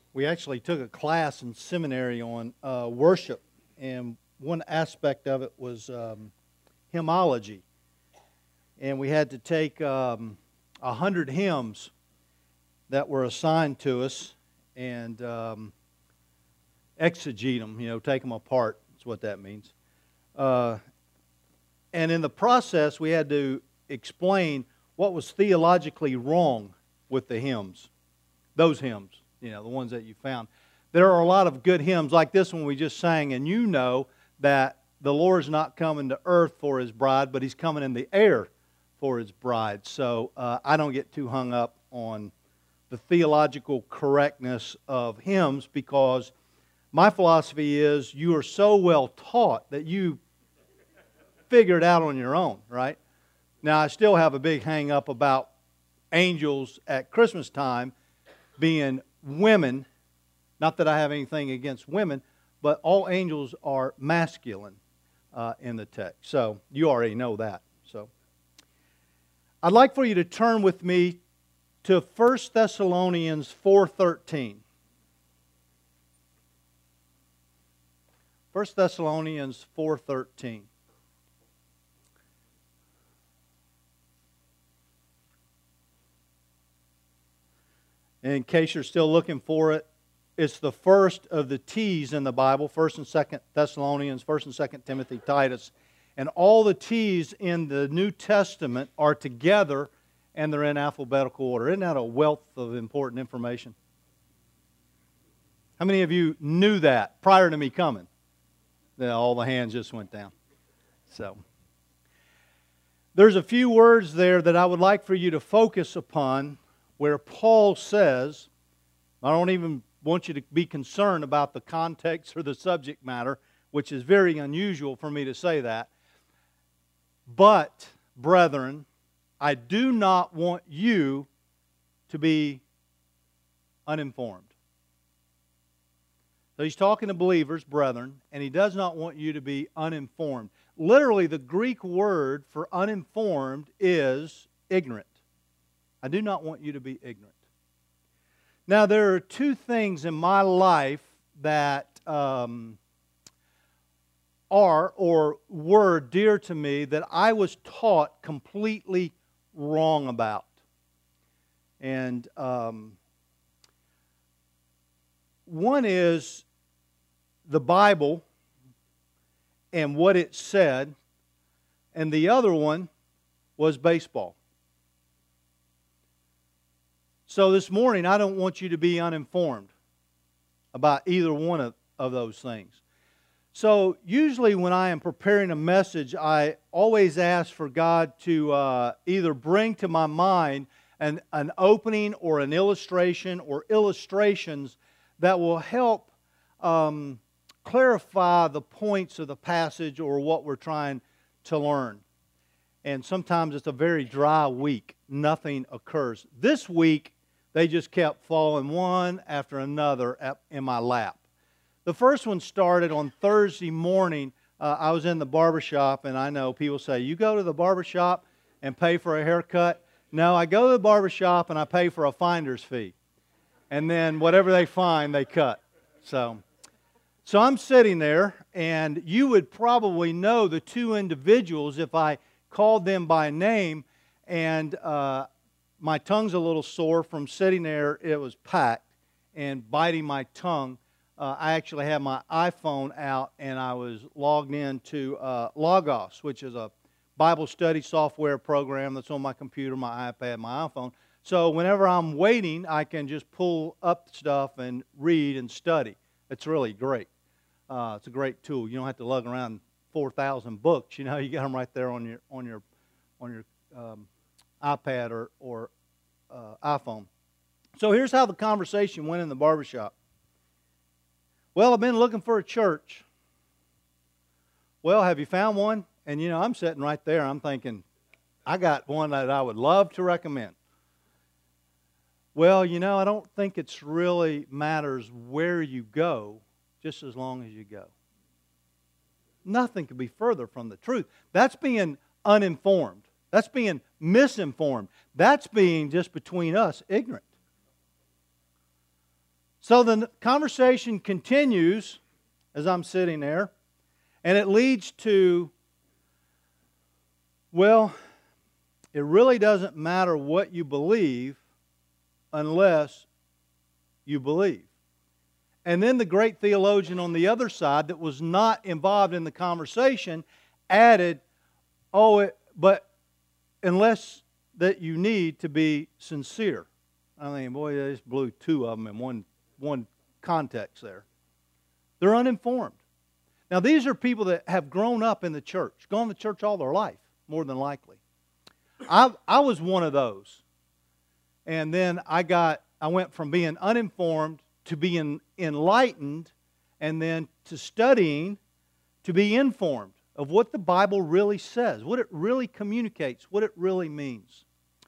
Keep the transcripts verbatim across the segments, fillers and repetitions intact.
we actually took a class in seminary on uh, worship, and one aspect of it was um, hymnology. And we had to take um, a hundred hymns that were assigned to us and um, exegete them, you know, take them apart. That's what that means. Uh, and in the process, we had to explain what was theologically wrong with the hymns, those hymns, you know, the ones that you found. There are a lot of good hymns like this one we just sang, and you know that the Lord's not coming to earth for His bride, but He's coming in the air for His bride. So uh, I don't get too hung up on the theological correctness of hymns, because my philosophy is you are so well taught that you figure it out on your own, right? Now, I still have a big hang up about angels at Christmas time being women. Not that I have anything against women, but all angels are masculine uh, in the text. So you already know that. So I'd like for you to turn with me to First Thessalonians four thirteen. First Thessalonians four thirteen. In case you're still looking for it, it's the first of the T's in the Bible, First and Second Thessalonians, First and Second Timothy, Titus. And all the T's in the New Testament are together, and they're in alphabetical order. Isn't that a wealth of important information? How many of you knew that prior to me coming? Yeah, all the hands just went down. So, there's a few words there that I would like for you to focus upon, where Paul says, I don't even want you to be concerned about the context or the subject matter, which is very unusual for me to say that. But, brethren, I do not want you to be uninformed. So he's talking to believers, brethren, and he does not want you to be uninformed. Literally, the Greek word for uninformed is ignorant. I do not want you to be ignorant. Now, there are two things in my life that um, are or were dear to me that I was taught completely wrong about. And um, one is the Bible and what it said, and the other one was baseball. So this morning, I don't want you to be uninformed about either one of, of those things. So usually when I am preparing a message, I always ask for God to uh, either bring to my mind an, an opening or an illustration or illustrations that will help um, clarify the points of the passage or what we're trying to learn. And sometimes it's a very dry week. Nothing occurs. This week, they just kept falling one after another in my lap. The first one started on Thursday morning. Uh, I was in the barbershop, and I know people say, you go to the barbershop and pay for a haircut? No, I go to the barbershop and I pay for a finder's fee. And then whatever they find, they cut. So, so I'm sitting there, and you would probably know the two individuals if I called them by name, and uh, my tongue's a little sore from sitting there. It was packed and biting my tongue. Uh, I actually had my iPhone out, and I was logged into uh, Logos, which is a Bible study software program that's on my computer, my iPad, my iPhone. So whenever I'm waiting, I can just pull up stuff and read and study. It's really great. Uh, it's a great tool. You don't have to lug around four thousand books. You know, you got them right there on your on your on your um, iPad or, or uh, iPhone. So here's how the conversation went in the barbershop. Well, I've been looking for a church. Well, have you found one? And, you know, I'm sitting right there. I'm thinking, I got one that I would love to recommend. Well, you know, I don't think it's really matters where you go, just as long as you go. Nothing could be further from the truth. That's being uninformed. That's being misinformed. That's being, just between us, ignorant. So the conversation continues as I'm sitting there, and it leads to, well, it really doesn't matter what you believe unless you believe. And then the great theologian on the other side that was not involved in the conversation added, oh, it, but unless that you need to be sincere. I mean, boy, they just blew two of them in one, one context there. They're uninformed. Now, these are people that have grown up in the church, gone to church all their life, more than likely. I, I was one of those. And then I got, I went from being uninformed to being enlightened, and then to studying to be informed of what the Bible really says, what it really communicates, what it really means.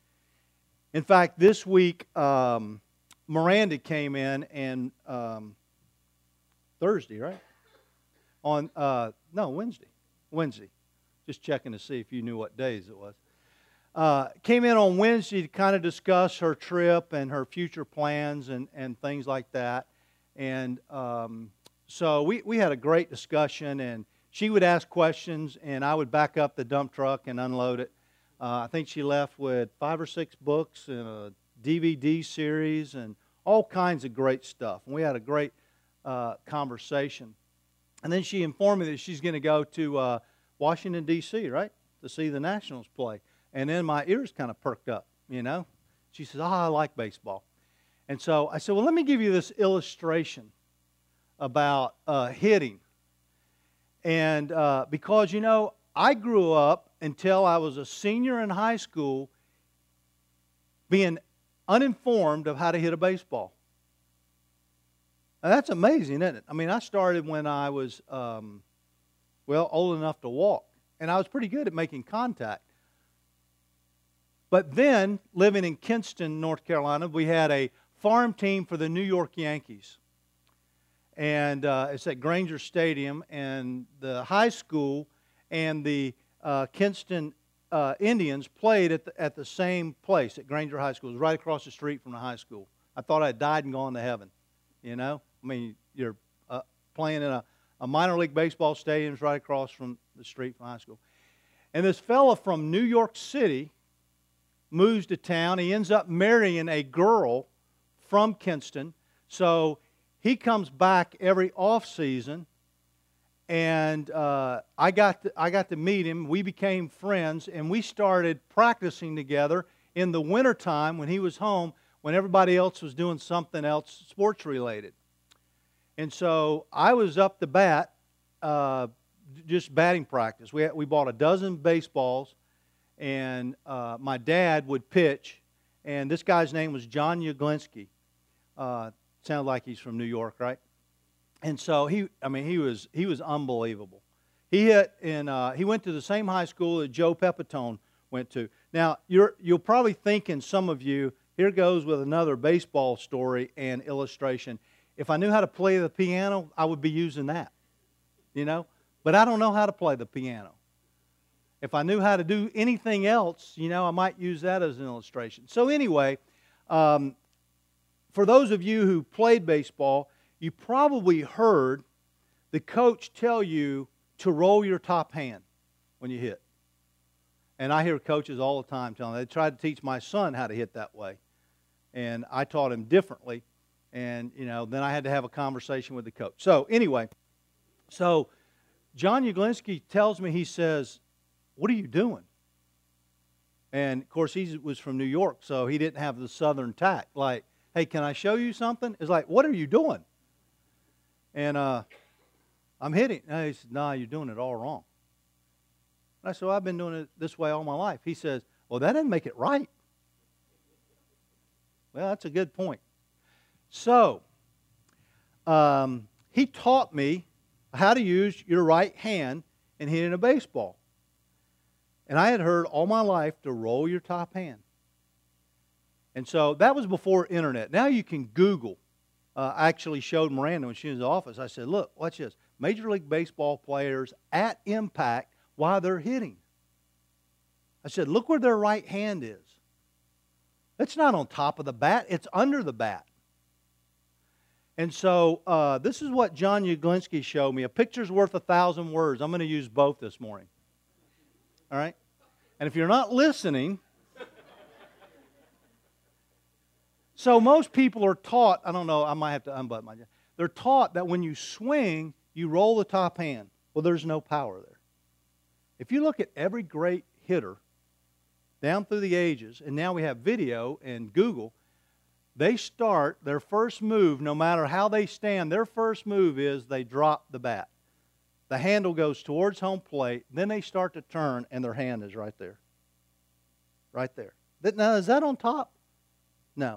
In fact, this week, um, Miranda came in and um, Thursday, right? On uh, no Wednesday, Wednesday. Just checking to see if you knew what days it was. Uh, came in on Wednesday to kind of discuss her trip and her future plans and, and things like that. And um, so we, we had a great discussion, and she would ask questions, and I would back up the dump truck and unload it. Uh, I think she left with five or six books and a D V D series and all kinds of great stuff. And we had a great uh, conversation. And then she informed me that she's going to go to uh, Washington, D C, right, to see the Nationals play. And then my ears kind of perked up, you know. She says, oh, I like baseball. And so I said, well, let me give you this illustration about uh, hitting. And uh, because, you know, I grew up until I was a senior in high school being uninformed of how to hit a baseball. Now, that's amazing, isn't it? I mean, I started when I was, um, well, old enough to walk. And I was pretty good at making contact. But then, living in Kinston, North Carolina, we had a farm team for the New York Yankees. And uh, it's at Granger Stadium, and the high school and the uh, Kinston uh, Indians played at the, at the same place, at Granger High School. It was right across the street from the high school. I thought I had died and gone to heaven, you know? I mean, you're uh, playing in a, a minor league baseball stadium right across from the street from high school. And this fella from New York City moves to town. He ends up marrying a girl from Kinston. So he comes back every off season, and uh, I got to, I got to meet him. We became friends, and we started practicing together in the wintertime when he was home, when everybody else was doing something else sports related. And so I was up to bat, uh, just batting practice. We had, we bought a dozen baseballs. And uh, my dad would pitch, and this guy's name was John Yaglinski. Uh, sounded like he's from New York, right? And so he, I mean, he was he was unbelievable. He hit in. Uh, he went to the same high school that Joe Pepitone went to. Now you're you'll probably thinking, some of you, here goes with another baseball story and illustration. If I knew how to play the piano, I would be using that, you know. But I don't know how to play the piano. If I knew how to do anything else, you know, I might use that as an illustration. So anyway, um, for those of you who played baseball, you probably heard the coach tell you to roll your top hand when you hit. And I hear coaches all the time telling me. They tried to teach my son how to hit that way. And I taught him differently. And, you know, then I had to have a conversation with the coach. So anyway, so John Yaglinski tells me, he says, what are you doing? And, of course, he was from New York, so he didn't have the southern tact. Like, hey, can I show you something? It's like, what are you doing? And uh, I'm hitting. And he said, nah, you're doing it all wrong. And I said, well, I've been doing it this way all my life. He says, well, that doesn't make it right. Well, that's a good point. So, um, he taught me how to use your right hand in hitting a baseball. And I had heard all my life to roll your top hand. And so that was before internet. Now you can Google. Uh, I actually showed Miranda when she was in the office. I said, look, watch this. Major League Baseball players at impact while they're hitting. I said, look where their right hand is. It's not on top of the bat. It's under the bat. And so uh, this is what John Uglinski showed me. A picture's worth a thousand words. I'm going to use both this morning. All right? And if you're not listening, so most people are taught, I don't know, I might have to unbutton my jacket. They're taught that when you swing, you roll the top hand. Well, there's no power there. If you look at every great hitter down through the ages, and now we have video and Google, they start their first move, no matter how they stand, their first move is they drop the bat. The handle goes towards home plate, then they start to turn, and their hand is right there. Right there. Now, is that on top? No.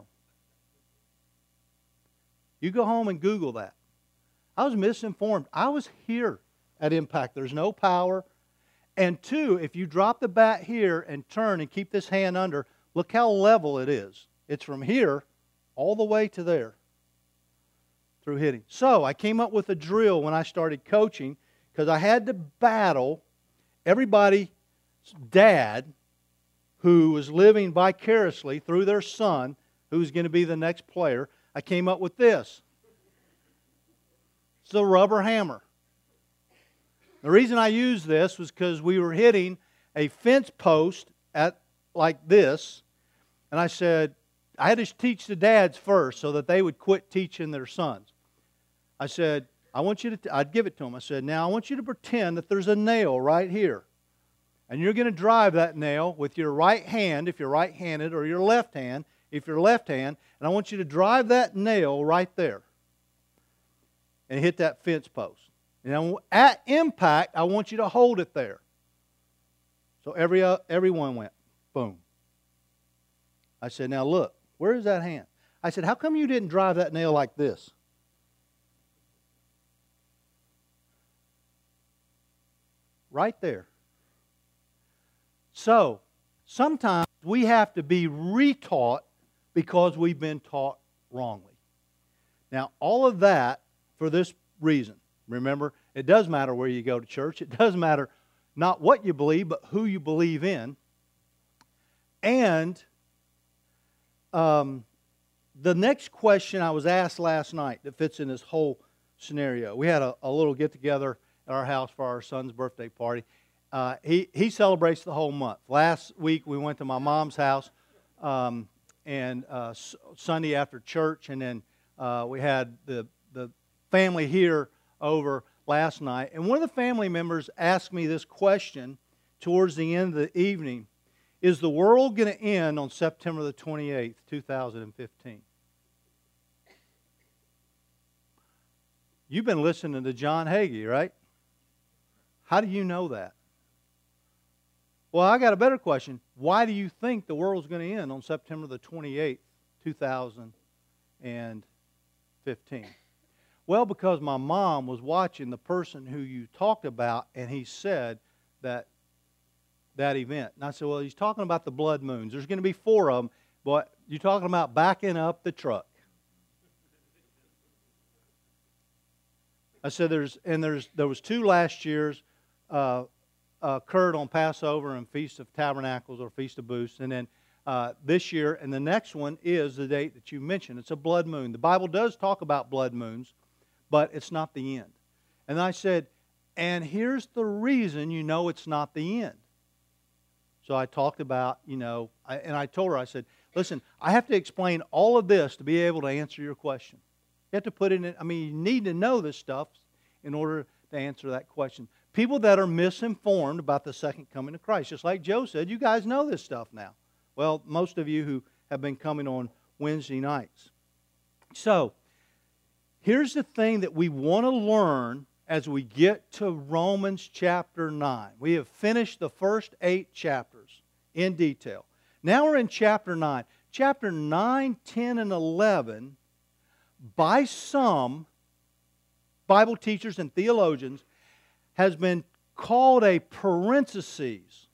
You go home and Google that. I was misinformed. I was here at Impact. There's no power. And two, if you drop the bat here and turn and keep this hand under, look how level it is. It's from here all the way to there through hitting. So I came up with a drill when I started coaching because I had to battle everybody's dad who was living vicariously through their son who was going to be the next player. I came up with this. It's a rubber hammer. The reason I used this was because we were hitting a fence post at like this, and I said, I had to teach the dads first so that they would quit teaching their sons. I said, I want you to, t- I'd give it to them. I said, now I want you to pretend that there's a nail right here. And you're going to drive that nail with your right hand, if you're right-handed, or your left hand, if you're left-hand. And I want you to drive that nail right there. And hit that fence post. And at impact, I want you to hold it there. So every, uh, everyone went, boom. I said, now look. Where is that hand? I said, how come you didn't drive that nail like this? Right there. So, sometimes we have to be retaught because we've been taught wrongly. Now, all of that for this reason. Remember, it does matter where you go to church. It does matter not what you believe, but who you believe in. And Um, the next question I was asked last night that fits in this whole scenario. We had a, a little get-together at our house for our son's birthday party. Uh, he, he celebrates the whole month. Last week we went to my mom's house um, and uh, s- Sunday after church, and then uh, we had the, the family here over last night. And one of the family members asked me this question towards the end of the evening. Is the world going to end on September the twenty-eighth, two thousand fifteen? You've been listening to John Hagee, right? How do you know that? Well, I got a better question. Why do you think the world's going to end on September the twenty-eighth, two thousand fifteen? Well, because my mom was watching the person who you talked about, and he said that that event. And I said, well, he's talking about the blood moons. There's going to be four of them, but you're talking about backing up the truck. I said, there's and there's there was two last year's uh, occurred on Passover and Feast of Tabernacles or Feast of Booths, and then uh, this year, and the next one is the date that you mentioned. It's a blood moon. The Bible does talk about blood moons, but it's not the end. And I said, and here's the reason you know it's not the end. So I talked about, you know, I, and I told her, I said, listen, I have to explain all of this to be able to answer your question. You have to put it in, I mean, you need to know this stuff in order to answer that question. People that are misinformed about the second coming of Christ, just like Joe said, you guys know this stuff now. Well, most of you who have been coming on Wednesday nights. So, here's the thing that we want to learn as we get to Romans chapter nine. We have finished the first eight chapters in detail. Now we're in chapter nine. Chapter nine, ten, and eleven, by some Bible teachers and theologians, has been called a parenthesis.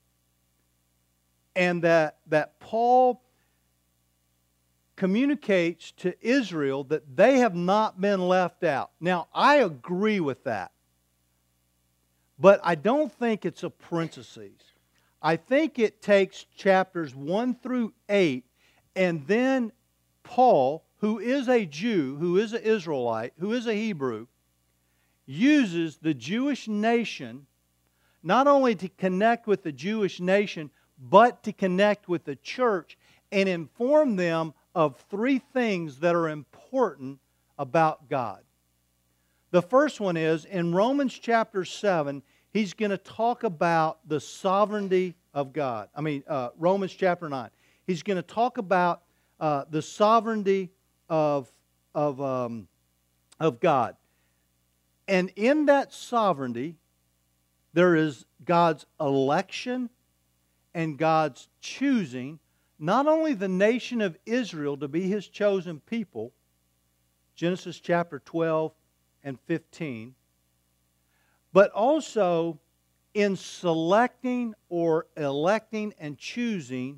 And that, that Paul communicates to Israel that they have not been left out. Now, I agree with that. But I don't think it's a parenthesis. I think it takes chapters one through eight, and then Paul, who is a Jew, who is an Israelite, who is a Hebrew, uses the Jewish nation not only to connect with the Jewish nation, but to connect with the church and inform them of three things that are important about God. The first one is, in Romans chapter seven, he's going to talk about the sovereignty of God. I mean, uh, Romans chapter nine. He's going to talk about uh, the sovereignty of, of, um, of God. And in that sovereignty, there is God's election and God's choosing not only the nation of Israel to be His chosen people, Genesis chapter twelve and fifteen, but also in selecting or electing and choosing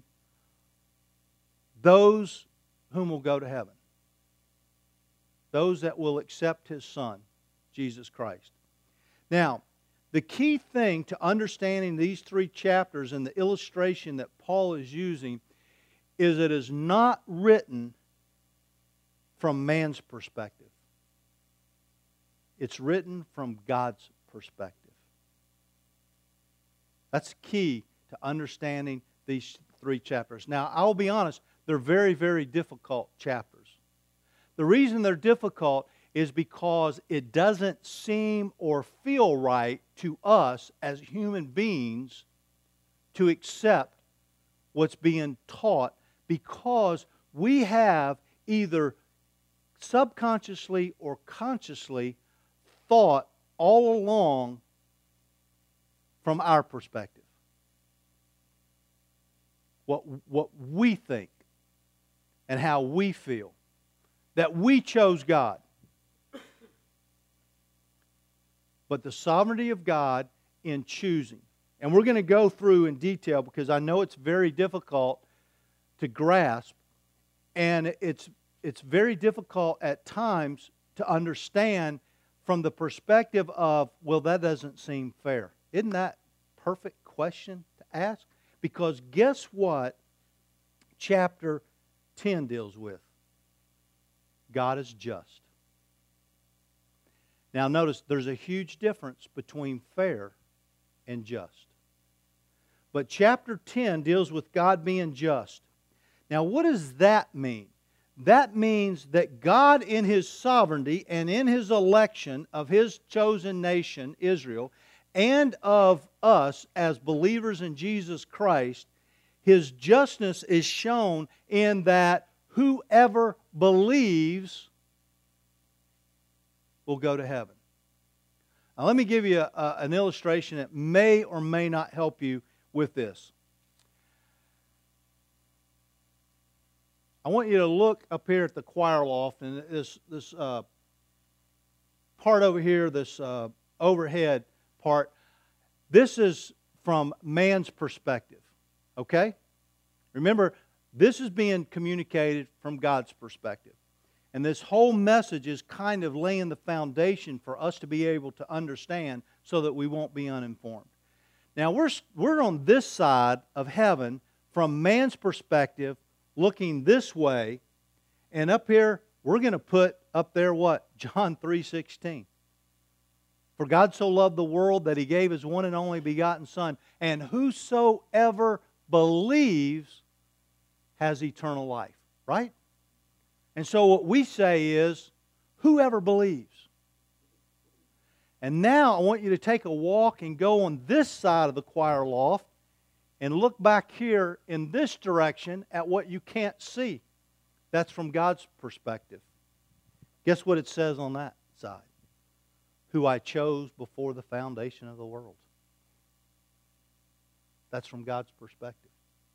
those whom will go to heaven, those that will accept His Son, Jesus Christ. Now, the key thing to understanding these three chapters and the illustration that Paul is using is it is not written from man's perspective. It's written from God's perspective. That's key to understanding these three chapters. Now, I'll be honest, they're very, very difficult chapters. The reason they're difficult is because it doesn't seem or feel right to us as human beings to accept what's being taught, because we have either subconsciously or consciously thought all along from our perspective. What, what we think and how we feel. That we chose God. But the sovereignty of God in choosing. And we're going to go through in detail because I know it's very difficult to grasp. And it's, it's very difficult at times to understand from the perspective of, well, that doesn't seem fair. Isn't that a perfect question to ask? Because guess what chapter ten deals with? God is just. Now notice there's a huge difference between fair and just. But chapter ten deals with God being just. Now what does that mean? That means that God in His sovereignty and in His election of His chosen nation, Israel, and of us as believers in Jesus Christ, His justness is shown in that whoever believes will go to heaven. Now let me give you a, a, an illustration that may or may not help you with this. I want you to look up here at the choir loft, and this, this uh, part over here, this uh, overhead part, this is from man's perspective. Okay? Remember, this is being communicated from God's perspective. And this whole message is kind of laying the foundation for us to be able to understand so that we won't be uninformed. Now, we're, we're on this side of heaven from man's perspective, looking this way. And up here, we're going to put up there what? John three sixteen. For God so loved the world that He gave His one and only begotten Son, and whosoever believes has eternal life. Right? And so what we say is, whoever believes. And now I want you to take a walk and go on this side of the choir loft and look back here in this direction at what you can't see. That's from God's perspective. Guess what it says on that side? Who I chose before the foundation of the world. That's from God's perspective.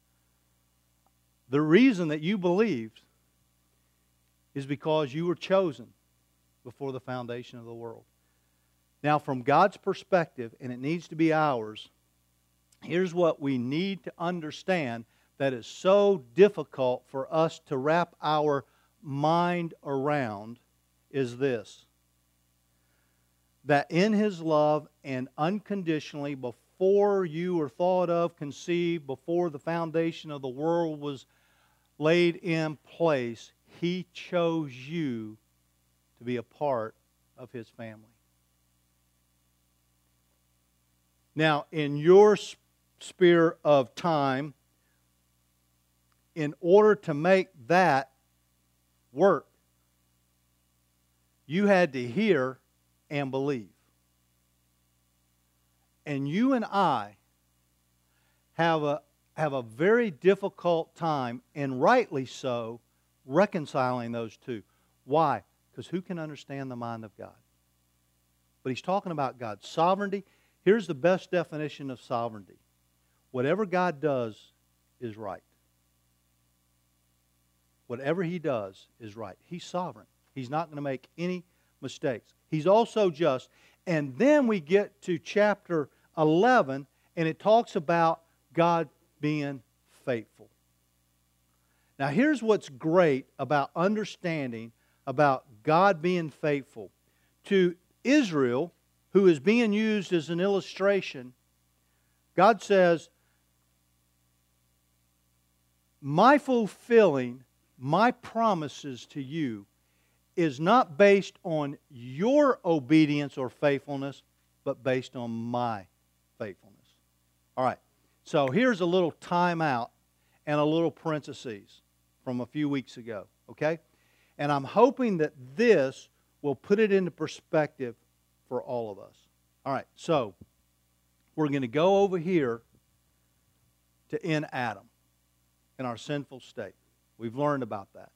The reason that you believed is because you were chosen before the foundation of the world. Now, from God's perspective, and it needs to be ours, here's what we need to understand that is so difficult for us to wrap our mind around is this. That in His love and unconditionally, before you were thought of, conceived, before the foundation of the world was laid in place, He chose you to be a part of His family. Now, in your sphere of time, in order to make that work, you had to hear and believe. And you and I have a, have a very difficult time, and rightly so, reconciling those two. Why? Because who can understand the mind of God? But he's talking about God's sovereignty. Here's the best definition of sovereignty. Whatever God does is right. Whatever He does is right. He's sovereign. He's not going to make any mistakes. He's also just. And then we get to chapter eleven, and it talks about God being faithful. Now here's what's great about understanding about God being faithful. To Israel, who is being used as an illustration, God says, my fulfilling my promises to you is not based on your obedience or faithfulness, but based on my faithfulness. All right, so here's a little timeout and a little parentheses from a few weeks ago, okay? And I'm hoping that this will put it into perspective for all of us. All right, so we're going to go over here to in Adam, in our sinful state. We've learned about that.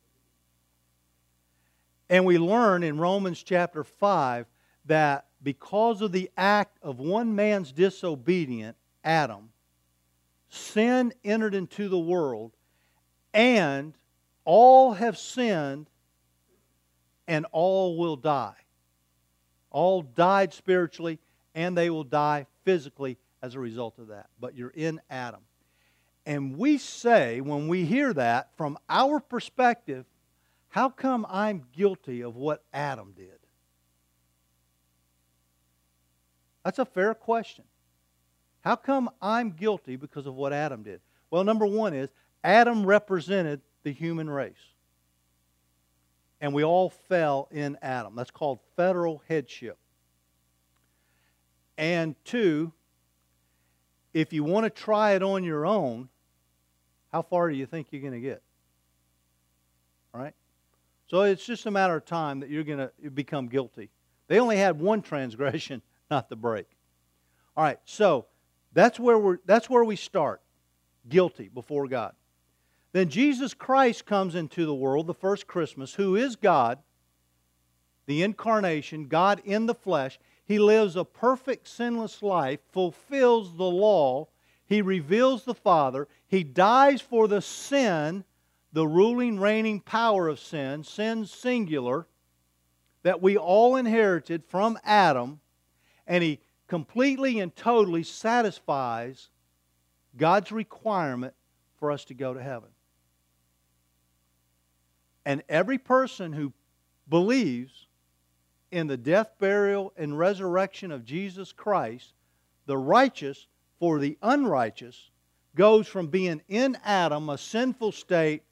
And we learn in Romans chapter five that because of the act of one man's disobedience, Adam, sin entered into the world, and all have sinned, and all will die. All died spiritually, and they will die physically as a result of that. But you're in Adam. And we say, when we hear that, from our perspective, how come I'm guilty of what Adam did? That's a fair question. How come I'm guilty because of what Adam did? Well, number one is, Adam represented the human race. And we all fell in Adam. That's called federal headship. And two, if you want to try it on your own, how far do you think you're going to get? All right? So it's just a matter of time that you're going to become guilty. They only had one transgression, not the break. All right, so that's where we're that's where we start. Guilty before God. Then Jesus Christ comes into the world, the first Christmas, who is God, the incarnation, God in the flesh. He lives a perfect, sinless life, fulfills the law. He reveals the Father. He dies for the sin, the ruling, reigning power of sin, sin singular, that we all inherited from Adam. And He completely and totally satisfies God's requirement for us to go to heaven. And every person who believes in the death, burial, and resurrection of Jesus Christ, the righteous for the unrighteous, goes from being in Adam, a sinful state,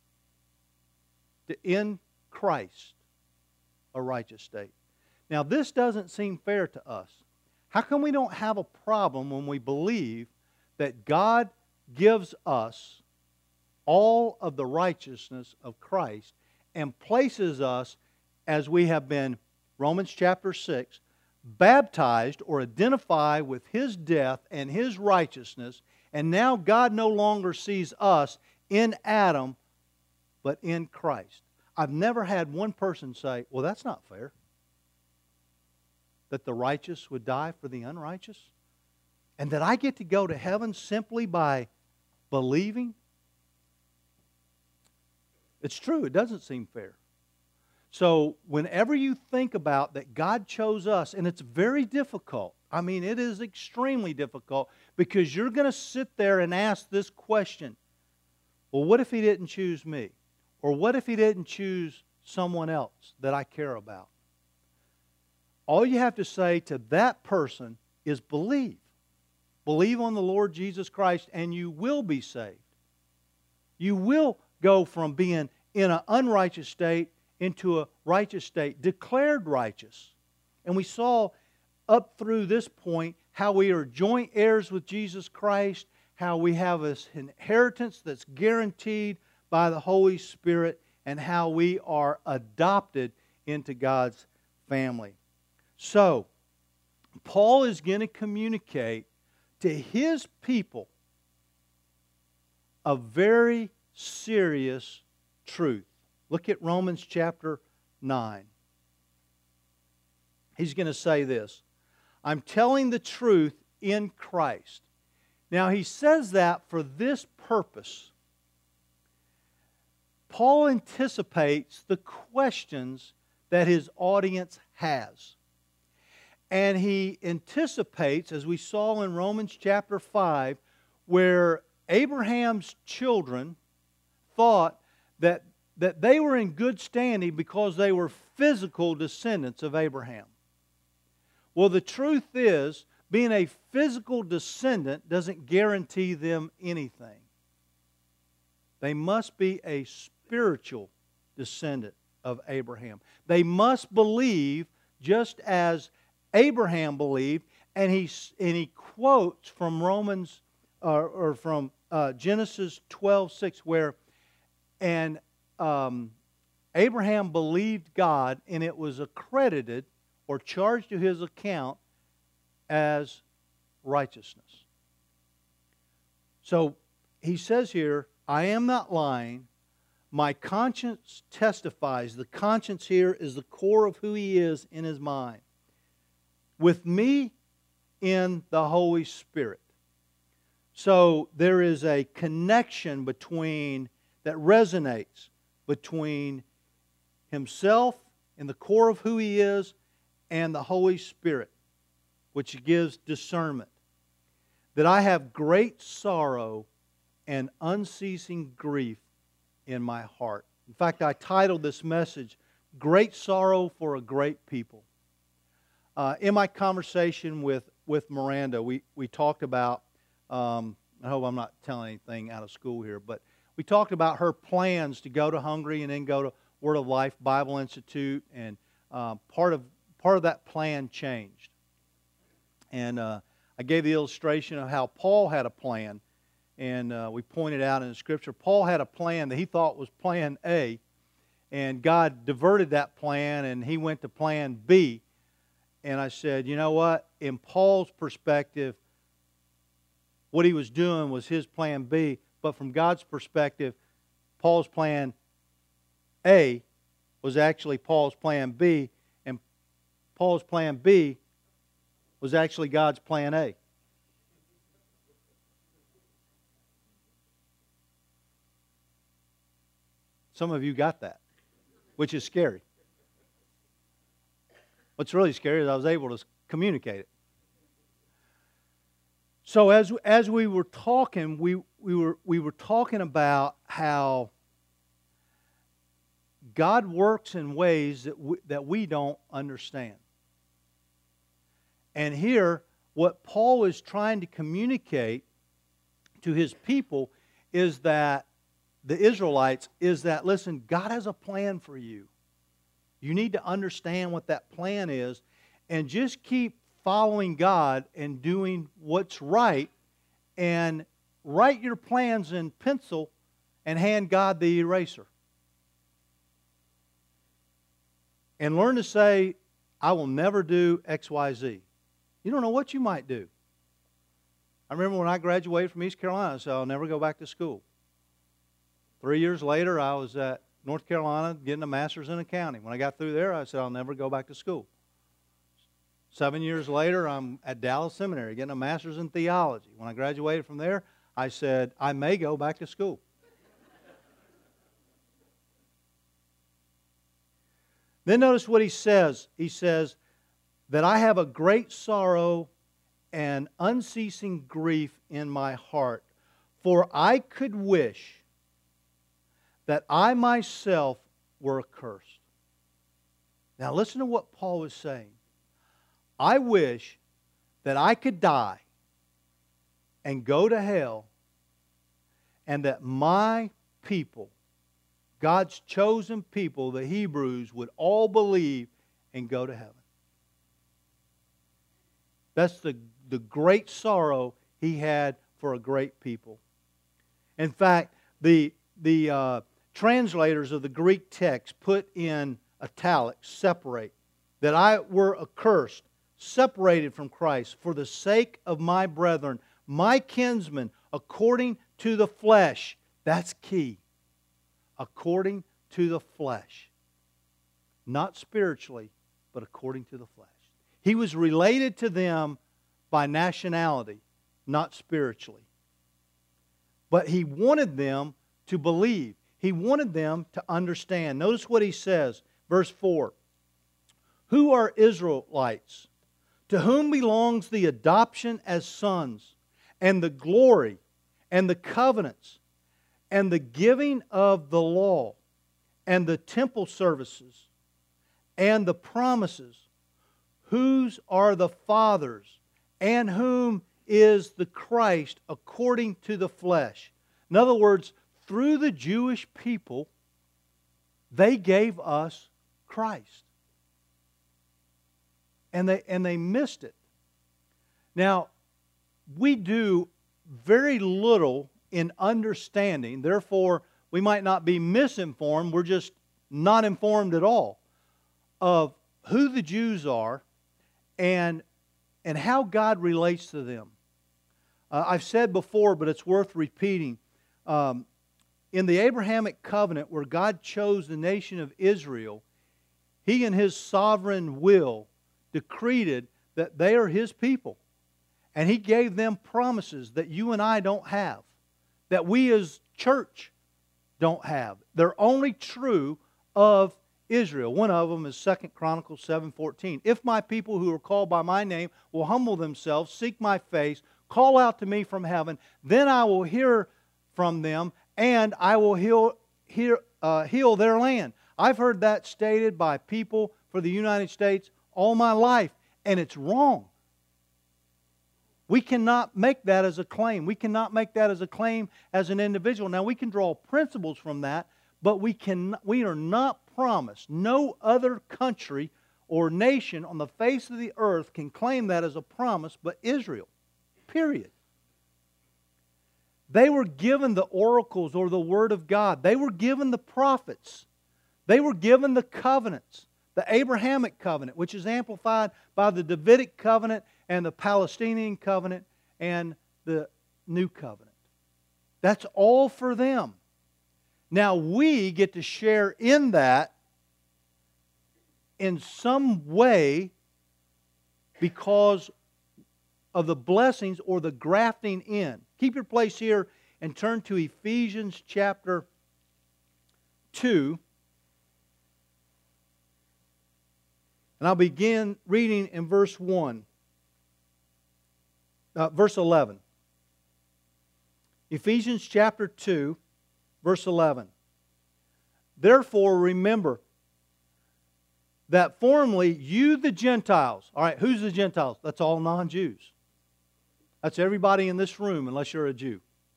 to in Christ, a righteous state. Now, this doesn't seem fair to us. How come we don't have a problem when we believe that God gives us all of the righteousness of Christ and places us, as we have been, Romans chapter six, baptized or identify with His death and His righteousness, and now God no longer sees us in Adam, but in Christ. I've never had one person say, well, that's not fair, that the righteous would die for the unrighteous, and that I get to go to heaven simply by believing. It's true, it doesn't seem fair. So whenever you think about that God chose us, and it's very difficult, I mean it is extremely difficult, because you're going to sit there and ask this question, well, what if He didn't choose me? Or what if He didn't choose someone else that I care about? All you have to say to that person is believe. Believe on the Lord Jesus Christ and you will be saved. You will go from being in an unrighteous state into a righteous state, declared righteous. And we saw up through this point how we are joint heirs with Jesus Christ, how we have this inheritance that's guaranteed by the Holy Spirit, and how we are adopted into God's family. So, Paul is going to communicate to his people a very serious truth. Look at Romans chapter nine. He's going to say this: I'm telling the truth in Christ. Now, he says that for this purpose. Paul anticipates the questions that his audience has. And he anticipates, as we saw in Romans chapter five, where Abraham's children thought that, that they were in good standing because they were physical descendants of Abraham. Well, the truth is, being a physical descendant doesn't guarantee them anything. They must be a spiritual descendant of Abraham. They must believe just as Abraham believed, and he, and he quotes from Romans, or, or from uh, Genesis twelve six, where, and um, Abraham believed God, and it was accredited or charged to his account as righteousness. So he says here, I am not lying. My conscience testifies. The conscience here is the core of who he is in his mind. With me in the Holy Spirit. So there is a connection between, that resonates between himself in the core of who he is and the Holy Spirit, which gives discernment. That I have great sorrow and unceasing grief in my heart. In fact, I titled this message, Great Sorrow for a Great People. Uh, in my conversation with, with Miranda, we, we talked about, um, I hope I'm not telling anything out of school here, but we talked about her plans to go to Hungary and then go to Word of Life Bible Institute, and uh, part of part of that plan changed. And uh, I gave the illustration of how Paul had a plan, and uh, we pointed out in the Scripture, Paul had a plan that he thought was plan A, and God diverted that plan, and he went to plan B. And I said, you know what? In Paul's perspective, what he was doing was his plan B, but from God's perspective, Paul's plan A was actually Paul's plan B, and Paul's plan B was actually God's plan A. Some of you got that, which is scary. What's really scary is I was able to communicate it. So as as we were talking, we we were we were talking about how God works in ways that we, that we don't understand. And here, what Paul is trying to communicate to his people is that the Israelites is that, listen, God has a plan for you. You need to understand what that plan is, and just keep following God and doing what's right, and write your plans in pencil and hand God the eraser. And learn to say, I will never do X Y Z. You don't know what you might do. I remember when I graduated from East Carolina, I said, I'll never go back to school. Three years later, I was at North Carolina getting a master's in accounting. When I got through there, I said, I'll never go back to school. Seven years later, I'm at Dallas Seminary getting a master's in theology. When I graduated from there, I said, I may go back to school. Then notice what he says. He says, that I have a great sorrow and unceasing grief in my heart, for I could wish that I myself were accursed. Now listen to what Paul is saying. I wish that I could die and go to hell, and that my people, God's chosen people, the Hebrews, would all believe and go to heaven. That's the, the great sorrow He had for a great people. In fact, the, the uh, translators of the Greek text put in italics, separate, that I were accursed, separated from Christ for the sake of my brethren, my kinsmen, according to the flesh. That's key. According to the flesh. Not spiritually, but according to the flesh. He was related to them by nationality, not spiritually. But He wanted them to believe. He wanted them to understand. Notice what He says, verse four. Who are Israelites? To whom belongs the adoption as sons, and the glory, and the covenants, and the giving of the law, and the temple services, and the promises? Whose are the fathers, and whom is the Christ according to the flesh? In other words, through the Jewish people, they gave us Christ. And they, and they missed it. Now, we do very little in understanding. Therefore, we might not be misinformed. We're just not informed at all of who the Jews are and, and how God relates to them. Uh, I've said before, but it's worth repeating. Um, in the Abrahamic covenant, where God chose the nation of Israel, He in His sovereign will decreed that they are His people. And He gave them promises that you and I don't have, that we as church don't have. They're only true of Israel. One of them is Second Chronicles seven fourteen. If my people who are called by my name will humble themselves, seek my face, call out to me from heaven, then I will hear from them and I will heal, heal, uh, heal their land. I've heard that stated by people for the United States all my life, and it's wrong. We cannot make that as a claim. We cannot make that as a claim as an individual. Now, we can draw principles from that, but we can, we are not promised. No other country or nation on the face of the earth can claim that as a promise but Israel. Period. They were given the oracles or the Word of God. They were given the prophets. They were given the covenants. The Abrahamic covenant, which is amplified by the Davidic covenant and the Palestinian covenant and the New Covenant. That's all for them. Now we get to share in that in some way because of the blessings or the grafting in. Keep your place here and turn to Ephesians chapter two. And I'll begin reading in verse one. Uh, verse eleven. Ephesians chapter two, verse eleven. Therefore remember that formerly you the Gentiles. All right, who's the Gentiles? That's all non-Jews. That's everybody in this room unless you're a Jew.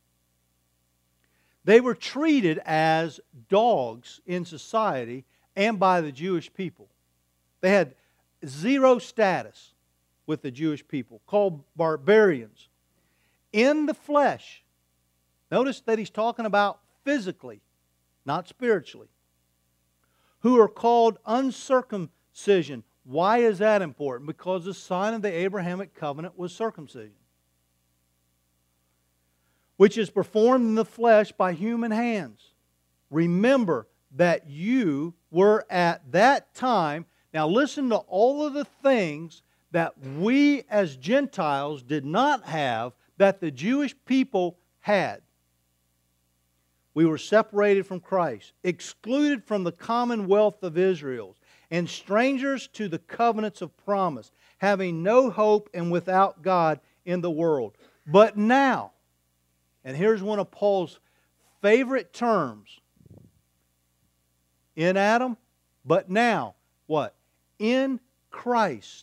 They were treated as dogs in society and by the Jewish people. They had zero status with the Jewish people, called barbarians. In the flesh. Notice that he's talking about physically, not spiritually. Who are called uncircumcision. Why is that important? Because the sign of the Abrahamic covenant was circumcision, which is performed in the flesh by human hands. Remember that you were at that time. Now listen to all of the things that we as Gentiles did not have that the Jewish people had. We were separated from Christ, excluded from the commonwealth of Israel, and strangers to the covenants of promise, having no hope and without God in the world. But now, and here's one of Paul's favorite terms, in Adam, but now, what? In Christ.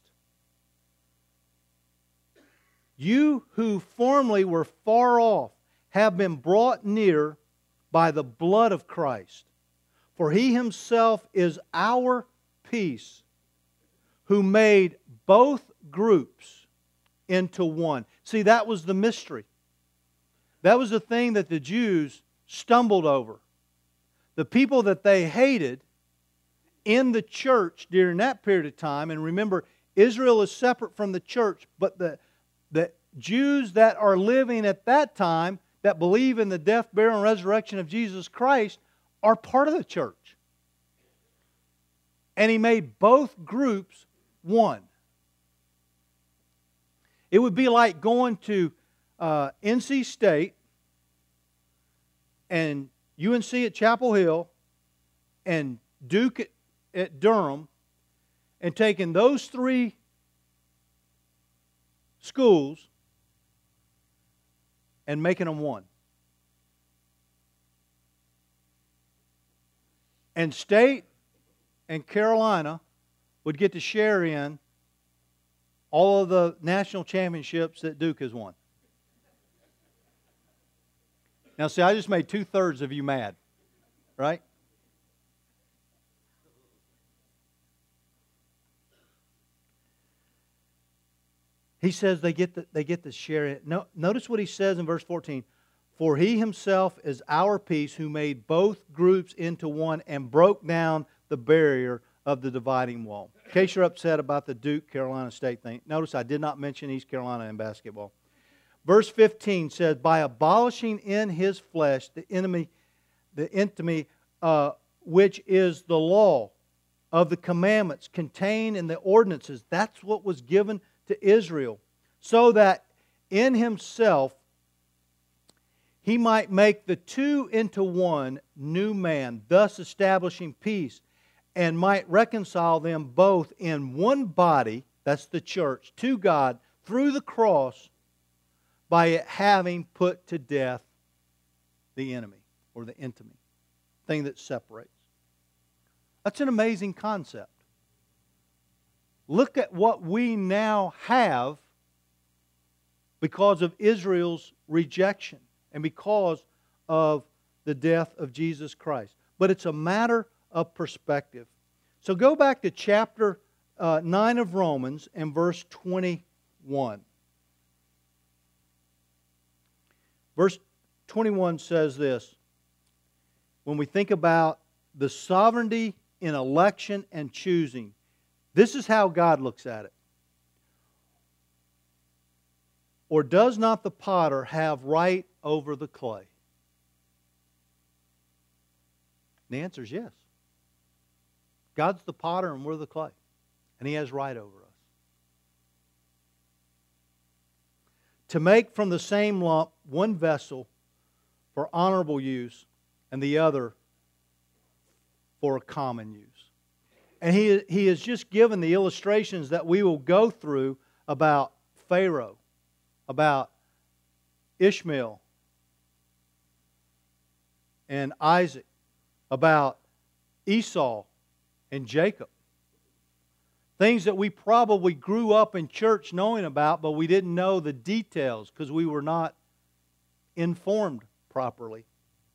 You who formerly were far off have been brought near by the blood of Christ. For He Himself is our peace, who made both groups into one. See, that was the mystery. That was the thing that the Jews stumbled over. The people that they hated in the church during that period of time, and remember, Israel is separate from the church, but the, the Jews that are living at that time, that believe in the death, burial, and resurrection of Jesus Christ, are part of the church. And He made both groups one. It would be like going to uh, N C State and U N C at Chapel Hill and Duke at, at Durham, and taking those three schools and making them one. And State and Carolina would get to share in all of the national championships that Duke has won. Now, see, I just made two-thirds of you mad, right? He says they get to, they get to share it. No, notice what he says in verse fourteen. For He Himself is our peace, who made both groups into one and broke down the barrier of the dividing wall. In case you're upset about the Duke Carolina State thing, notice I did not mention East Carolina in basketball. Verse fifteen says, by abolishing in His flesh the enemy, the enemy, uh, which is the law of the commandments contained in the ordinances. That's what was given to Israel, so that in Himself He might make the two into one new man, thus establishing peace, and might reconcile them both in one body, that's the church, to God through the cross, by it having put to death the enemy, or the enemy, thing that separates. That's an amazing concept. Look at what we now have because of Israel's rejection and because of the death of Jesus Christ. But it's a matter of perspective. So go back to chapter uh, nine of Romans and verse twenty-one. Verse twenty-one says this. When we think about the sovereignty in election and choosing, this is how God looks at it. Or does not the potter have right over the clay? The answer is yes. God's the potter and we're the clay. And He has right over us. To make from the same lump one vessel for honorable use and the other for a common use. And he, he has just given the illustrations that we will go through about Pharaoh, about Ishmael and Isaac, about Esau and Jacob. Things that we probably grew up in church knowing about, but we didn't know the details because we were not informed properly.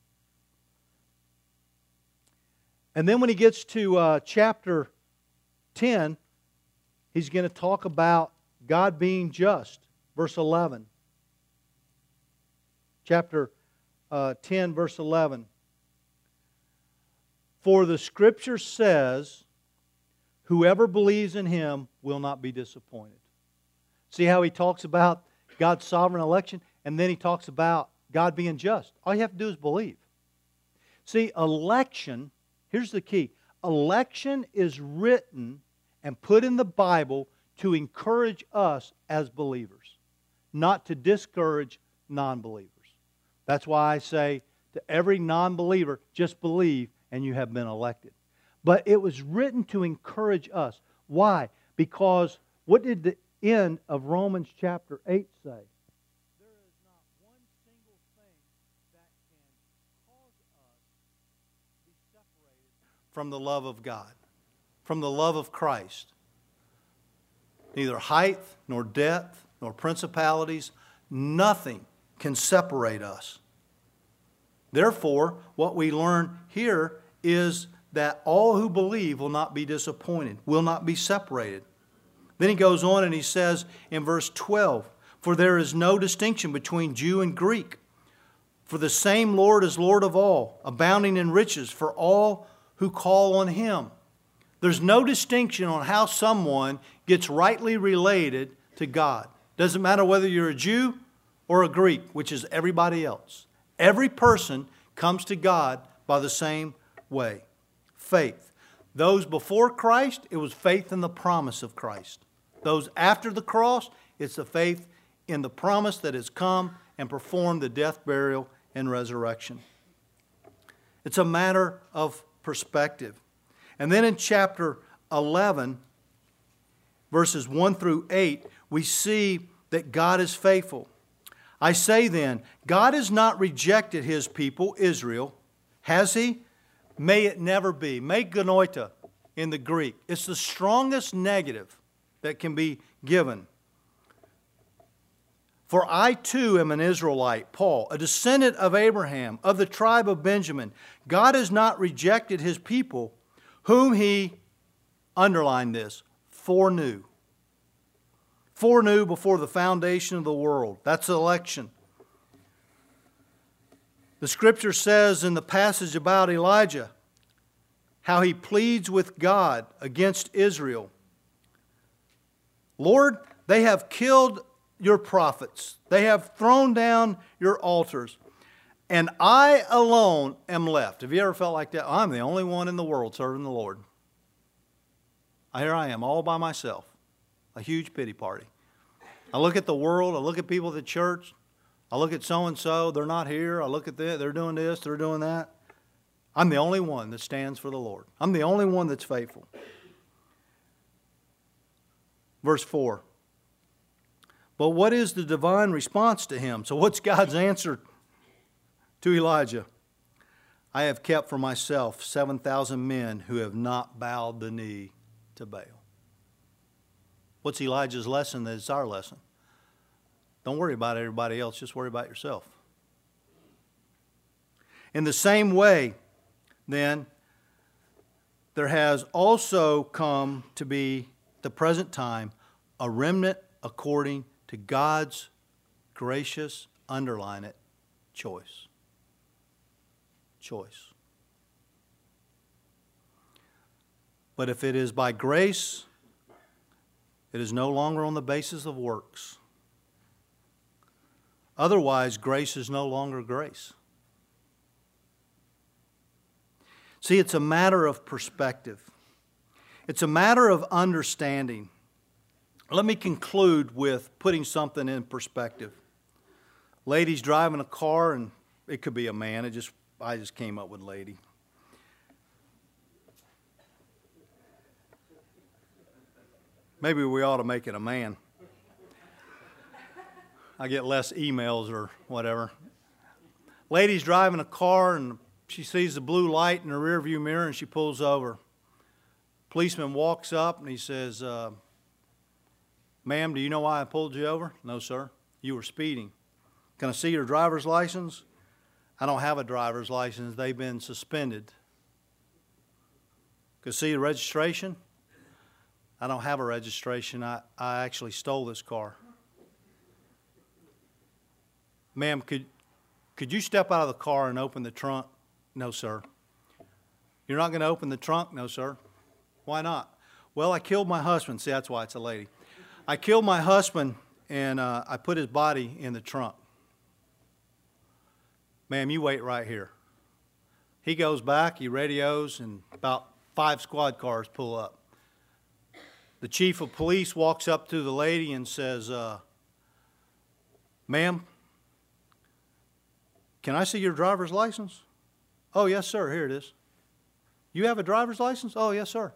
And then when he gets to uh, chapter ten, he's going to talk about God being just. Verse eleven. Chapter uh, ten, verse eleven. For the Scripture says, whoever believes in Him will not be disappointed. See how he talks about God's sovereign election, and then he talks about God being just. All you have to do is believe. See, election, here's the key. Election is written and put in the Bible to encourage us as believers, not to discourage non-believers. That's why I say to every non-believer, just believe and you have been elected. But it was written to encourage us. Why? Because what did the end of Romans chapter eight say? There is not one single thing that can cause us to be separated from the love of God, from the love of Christ. Neither height, nor depth, nor principalities, nothing can separate us. Therefore, what we learn here is that all who believe will not be disappointed, will not be separated. Then he goes on and he says in verse twelve, "For there is no distinction between Jew and Greek. For the same Lord is Lord of all, abounding in riches for all who call on Him." There's no distinction on how someone gets rightly related to God. Doesn't matter whether you're a Jew or a Greek, which is everybody else. Every person comes to God by the same way. Faith. Those before Christ, it was faith in the promise of Christ. Those after the cross, it's the faith in the promise that has come and performed the death, burial, and resurrection. It's a matter of perspective. And then in chapter eleven, verses one through eight, we see that God is faithful. "I say then, God has not rejected His people, Israel. Has He? May it never be." Meganoita in the Greek. It's the strongest negative that can be given. "For I too am an Israelite," Paul, "a descendant of Abraham, of the tribe of Benjamin. God has not rejected His people, whom He," underline this, "foreknew." Foreknew before the foundation of the world. That's election. The Scripture says in the passage about Elijah, how he pleads with God against Israel. "Lord, they have killed your prophets. They have thrown down your altars. And I alone am left." Have you ever felt like that? I'm the only one in the world serving the Lord. Here I am, all by myself. A huge pity party. I look at the world. I look at people at the church. I look at so-and-so. They're not here. I look at this. They're doing this. They're doing that. I'm the only one that stands for the Lord. I'm the only one that's faithful. Verse four. "But what is the divine response to him?" So what's God's answer to Elijah? "I have kept for myself seven thousand men who have not bowed the knee to Baal." What's Elijah's lesson that is our lesson? Don't worry about everybody else, just worry about yourself. In the same way, then, there has also come to be, the present time, a remnant according to God's gracious, underline it, choice. Choice. But if it is by grace, it is no longer on the basis of works. Otherwise, grace is no longer grace. See, it's a matter of perspective. It's a matter of understanding. Let me conclude with putting something in perspective. Lady's driving a car, and it could be a man. It just I just came up with lady. Maybe we ought to make it a man. I get less emails or whatever. Lady's driving a car, and she sees the blue light in the rearview mirror, and she pulls over. Policeman walks up, and he says, uh, "Ma'am, do you know why I pulled you over?" "No, sir." "You were speeding." "Can I see your driver's license?" "I don't have a driver's license. They've been suspended." "Can I see the registration?" "I don't have a registration. I, I actually stole this car." "Ma'am, could, could you step out of the car and open the trunk?" "No, sir." "You're not going to open the trunk?" "No, sir." "Why not?" "Well, I killed my husband." See, that's why it's a lady. "I killed my husband, and uh, I put his body in the trunk." "Ma'am, you wait right here." He goes back, he radios, and about five squad cars pull up. The chief of police walks up to the lady and says, uh, "Ma'am, can I see your driver's license?" "Oh, yes, sir. Here it is." "You have a driver's license?" "Oh, yes, sir."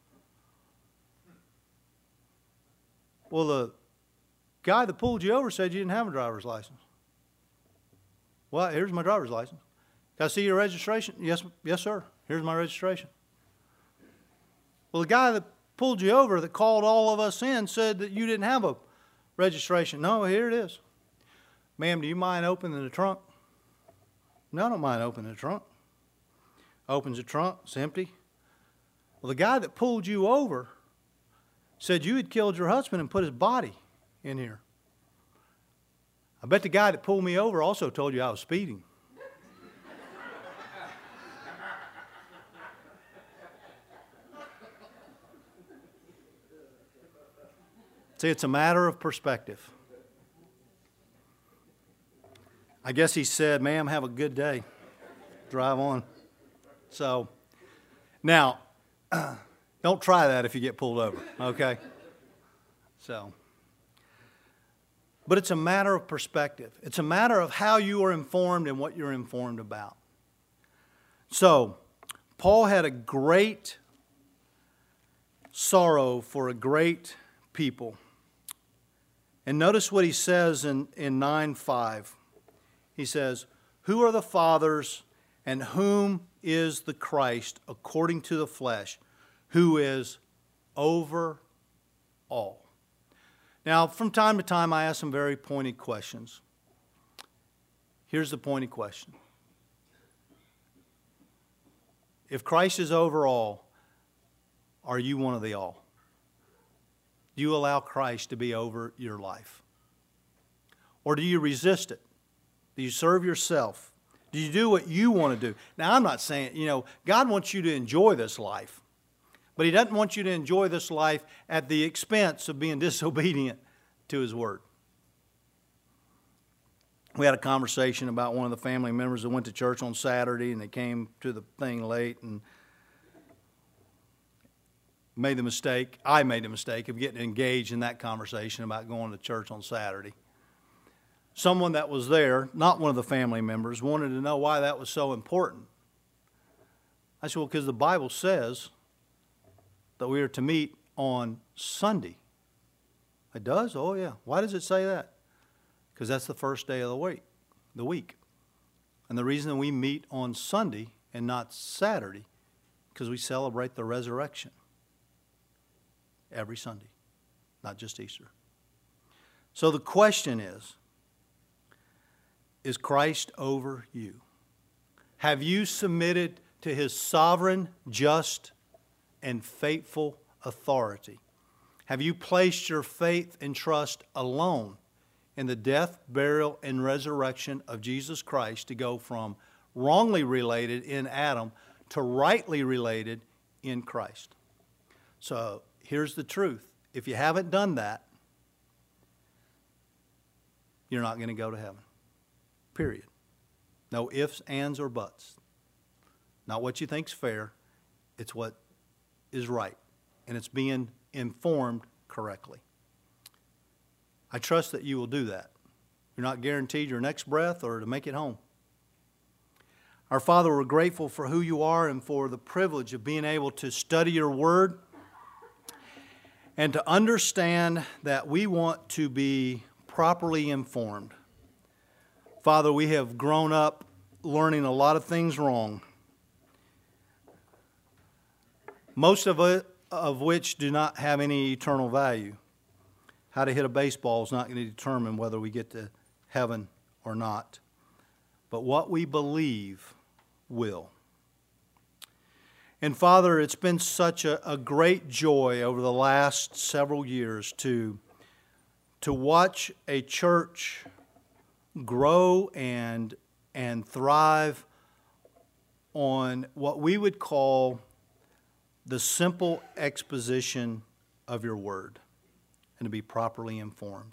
"Well, the guy that pulled you over said you didn't have a driver's license." "Well, here's my driver's license." "Can I see your registration?" "Yes, yes, sir. Here's my registration." "Well, the guy that pulled you over that called all of us in said that you didn't have a registration." "No, here it is." "Ma'am, do you mind opening the trunk?" "No, I don't mind opening the trunk." Opens the trunk, it's empty. Well, the guy that pulled you over said you had killed your husband and put his body in here. I bet the guy that pulled me over also told you I was speeding. See, it's a matter of perspective. I guess he said, ma'am, have a good day. Drive on. So, now, don't try that if you get pulled over, okay? So, but it's a matter of perspective. It's a matter of how you are informed and what you're informed about. So, Paul had a great sorrow for a great people. And notice what he says in, in nine five. He says, who are the fathers and whom is the Christ according to the flesh, who is over all? Now, from time to time, I ask some very pointed questions. Here's the pointed question. If Christ is over all, are you one of the all? Do you allow Christ to be over your life? Or do you resist it? Do you serve yourself? Do you do what you want to do? Now, I'm not saying, you know, God wants you to enjoy this life. But He doesn't want you to enjoy this life at the expense of being disobedient to His Word. We had a conversation about one of the family members that went to church on Saturday and they came to the thing late and made the mistake, I made the mistake of getting engaged in that conversation about going to church on Saturday. Someone that was there, not one of the family members, wanted to know why that was so important. I said, well, because the Bible says that we are to meet on Sunday. It does? Oh, yeah. Why does it say that? Because that's the first day of the week, the week. And the reason we meet on Sunday and not Saturday, because we celebrate the resurrection every Sunday, not just Easter. So the question is, is Christ over you? Have you submitted to His sovereign, just, and faithful authority? Have you placed your faith and trust alone in the death, burial, and resurrection of Jesus Christ to go from wrongly related in Adam to rightly related in Christ? So here's the truth. If you haven't done that, you're not going to go to heaven. Period. No ifs, ands, or buts. Not what you think's fair. It's what is right. And it's being informed correctly. I trust that you will do that. You're not guaranteed your next breath or to make it home. Our Father, we're grateful for who you are and for the privilege of being able to study your word and to understand that we want to be properly informed. Father, we have grown up learning a lot of things wrong, most of it of which do not have any eternal value. How to hit a baseball is not going to determine whether we get to heaven or not. But what we believe will. And Father, it's been such a, a great joy over the last several years to, to watch a church grow and, and thrive on what we would call the simple exposition of your word and to be properly informed.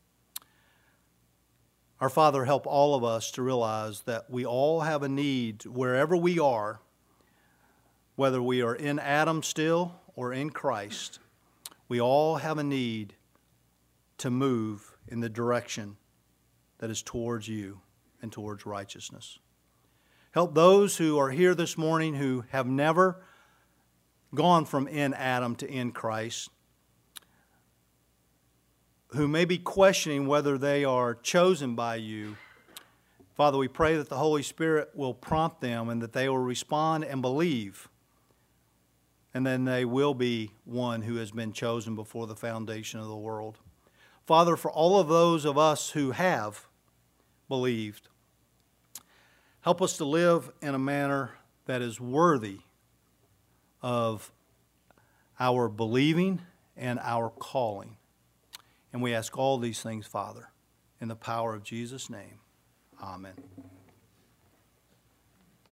Our Father, help all of us to realize that we all have a need wherever we are, whether we are in Adam still or in Christ, we all have a need to move in the direction that is towards you and towards righteousness. Help those who are here this morning who have never gone from in Adam to in Christ, who may be questioning whether they are chosen by you. Father, we pray that the Holy Spirit will prompt them and that they will respond and believe, and then they will be one who has been chosen before the foundation of the world. Father, for all of those of us who have believed, help us to live in a manner that is worthy of our believing and our calling. And we ask all these things, Father, in the power of Jesus' name. Amen.